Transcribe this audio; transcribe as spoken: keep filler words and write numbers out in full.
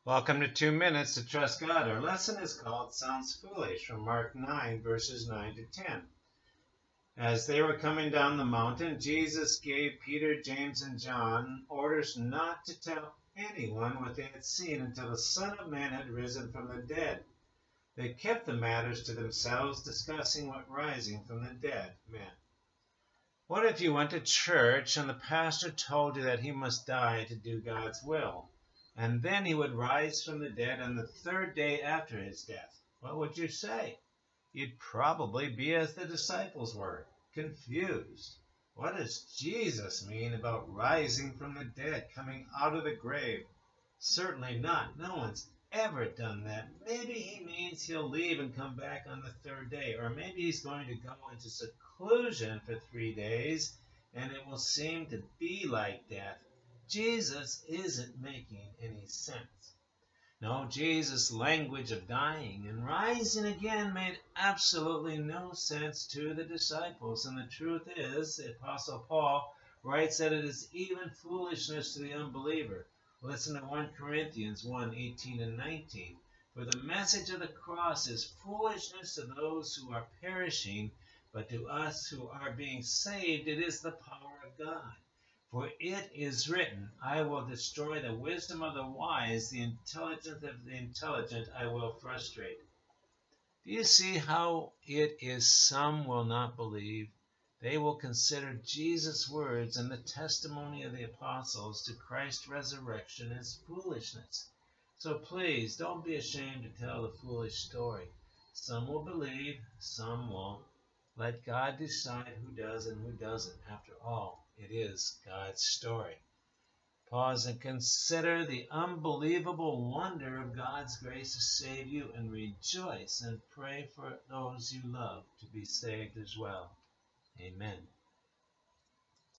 Welcome to Two Minutes to Trust God. Our lesson is called Sounds Foolish from Mark nine, verses nine to ten. As they were coming down the mountain, Jesus gave Peter, James, and John orders not to tell anyone what they had seen until the Son of Man had risen from the dead. They kept the matters to themselves, discussing what rising from the dead meant. What if you went to church and the pastor told you that he must die to do God's will, and then he would rise from the dead on the third day after his death? What would you say? You'd probably be as the disciples were, confused. What does Jesus mean about rising from the dead, coming out of the grave? Certainly not. No one's ever done that. Maybe he means he'll leave and come back on the third day, or maybe he's going to go into seclusion for three days, and it will seem to be like death. Jesus isn't making any sense. No, Jesus' language of dying and rising again made absolutely no sense to the disciples. And the truth is, the Apostle Paul writes that it is even foolishness to the unbeliever. Listen to First Corinthians one, eighteen and nineteen. For the message of the cross is foolishness to those who are perishing, but to us who are being saved it is the power of God. For it is written, I will destroy the wisdom of the wise, the intelligence of the intelligent I will frustrate. Do you see how it is some will not believe? They will consider Jesus' words and the testimony of the apostles to Christ's resurrection as foolishness. So please, don't be ashamed to tell the foolish story. Some will believe, some won't. Let God decide who does and who doesn't. After all, it is God's story. Pause and consider the unbelievable wonder of God's grace to save you, and rejoice and pray for those you love to be saved as well. Amen.